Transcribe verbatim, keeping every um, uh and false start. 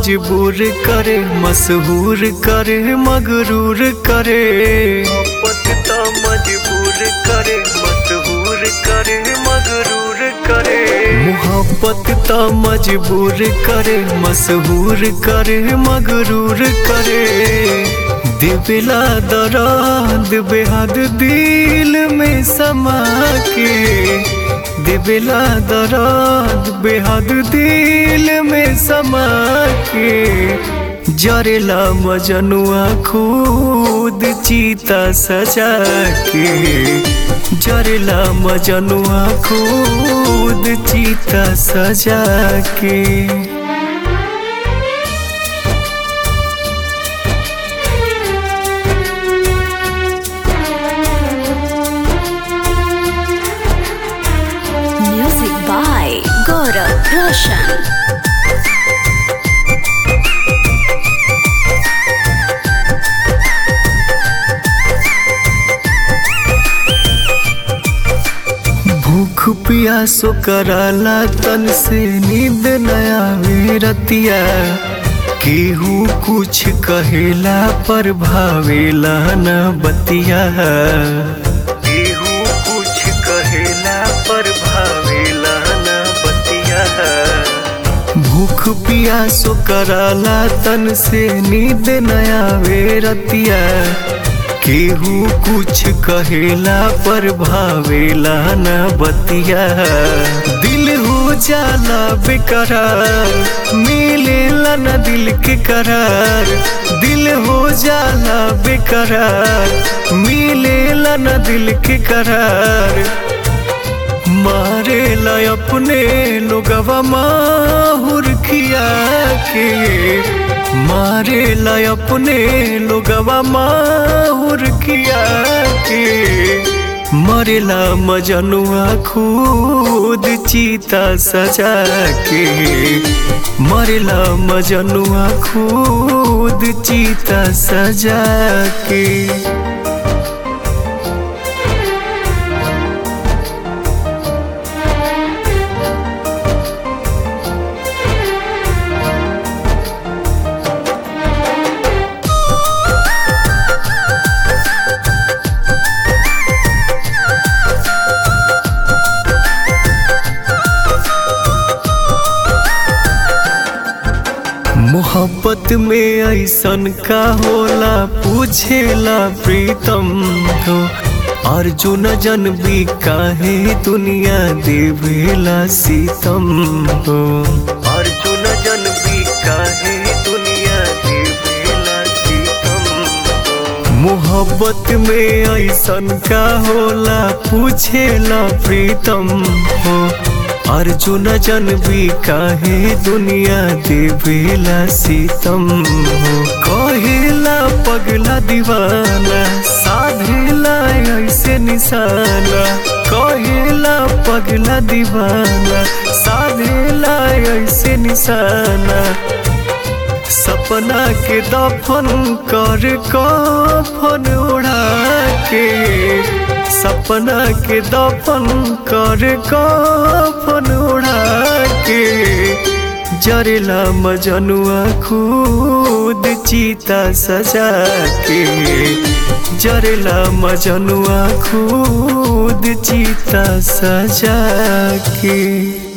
मजबूर करे, मशहूर करे, मगरूर करे। मोहब्बत ता मजबूर करे, मशहूर करे, मगरूर करे। मोहब्बत ता मजबूर करे, मशहूर करे, मगरूर करे। दिविला दर्द बेहद दिल में समा के, दिविला दर्द बेहद दिल में समा के। जरेला मजनुआ खुद चीता सजा के, जरेला मजनुआ खुद चीता सजा के। Music by Gaurav Roshan. भूख प्यासो कराला तन से नींद नया आवे रतिया। केहू कुछ कहेला पर भावेला न बतिया, केहू कुछ कहेला पर भावेला न बतिया। भूख प्यासो कराला तन से नींद नया आवे रतिया। केहू कुछ कहेला पर भावेला न बतिया। दिल हो जाला बेकरार, मिलेला न दिल के करार। दिल हो जाला बेकरार, मिलेला न दिल के करार। मारेला अपने लोगवा माहुर खिया के, मारेला अपने लोगवा माहुर किया के। मरेला मजनुआ खुद चीता सजा के, मरेला मजनुआ खुद चीता सजा के। मोहब्बत में ऐसन का होला पूछेला प्रीतम हो। अर्जुन जन भी काहे दुनिया देवेला सीतम हो। अर्जुन जन भी काहे दुनिया देवेला सीतम हो। मोहब्बत में ऐसन का होला पूछेला प्रीतम हो। अर्जुन जन भी काहे दुनिया देवेला सीतम हो। कहेला पगला दीवाना, साधेला ऐसे निशाना। कहेला पगला दीवाना, साधेला ऐसे निशाना। सपना के दफन कर कफन उड़ा के, सपना के दफन कर कफन उड़ा के। जरेला मजनुआ खुद चीता सजा के, जरेला मजनुआ खुद चीता सजा के।